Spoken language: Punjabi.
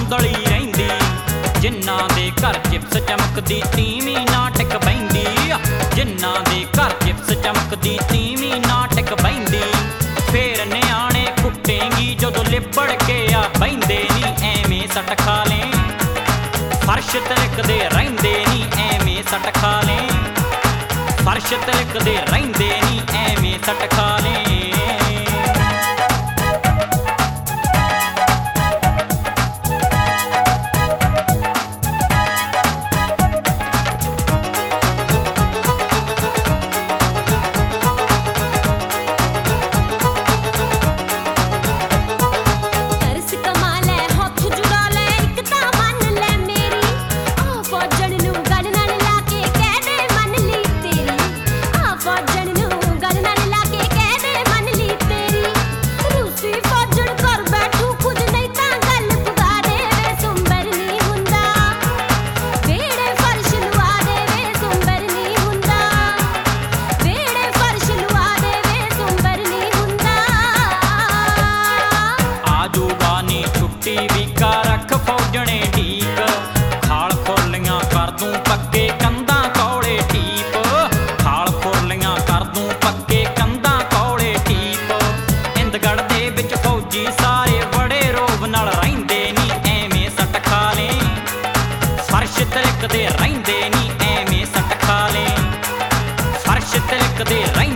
ਧੁੰਦਲੀ ਰਹਿੰਦੀ। ਜਿਨ੍ਹਾਂ ਦੇ ਘਰ ਚਿਪਸ ਚਮਕਦੀ ਤੀਵੀਂ ਨਾ ਟਿਕ ਬਹਿੰਦੀ। ਜਿਨ੍ਹਾਂ ਦੇ ਘਰ ਚਿਪਸ ਚਮਕਦੀ ਤੀਵੀਂ ਨਾ ਟਿਕ ਬਹਿੰਦੀ। ਫੇਰ ਨਿਆਣੇ ਕੁੱਟੇਂਗੀ ਜਦੋਂ ਲਿਬੜ ਕੇ ਆ ਬਹਿੰਦੇ ਨੀ ਐਵੇਂ ਸੱਟ ਖਾ ਲੇ। ਫਰਸ਼ ਤਿਲਕਦੇ ਰਹਿੰਦੇ ਨੀ ਐਵੇਂ ਸੱਟ ਖਾ ਲੇ। ਫਰਸ਼ ਤਿਲਕਦੇ ਰਹਿੰਦੇ ਨੀ ਐਵੇਂ ਸੱਟ ਖਾ ਲੇ। ਵੀਕਾ ਰੱਖ ਫੌਜਣੇ ਢੀਕ। ਖਾਲ ਖੁਰਲੀਆਂ ਕਰ ਦੂੰ ਪੱਕੇ ਕੰਧਾਂ ਕੌਲੇ ਟੀਪ। ਖਾਲ ਖੁਰਲੀਆਂ ਕਰ ਦੂੰ ਪੱਕੇ ਕੰਧਾਂ ਕੌਲੇ ਟੀਪ। ਇੰਦਗੜ੍ਹ ਦੇ ਵਿੱਚ ਫੌਜੀ ਸਾਰੇ ਬੜੇ ਰੋਬ ਨਾਲ ਰਹਿੰਦੇ ਨੀ ਐਵੇਂ ਸੱਟ ਖਾ ਲੇ। ਫਰਸ਼ ਤਿਲਕਦੇ ਰਹਿੰਦੇ ਨੀ ਐਵੇਂ ਸੱਟ ਖਾ ਲੇ। ਫਰਸ਼ ਤਿਲਕਦੇ ਰਹਿੰਦੇ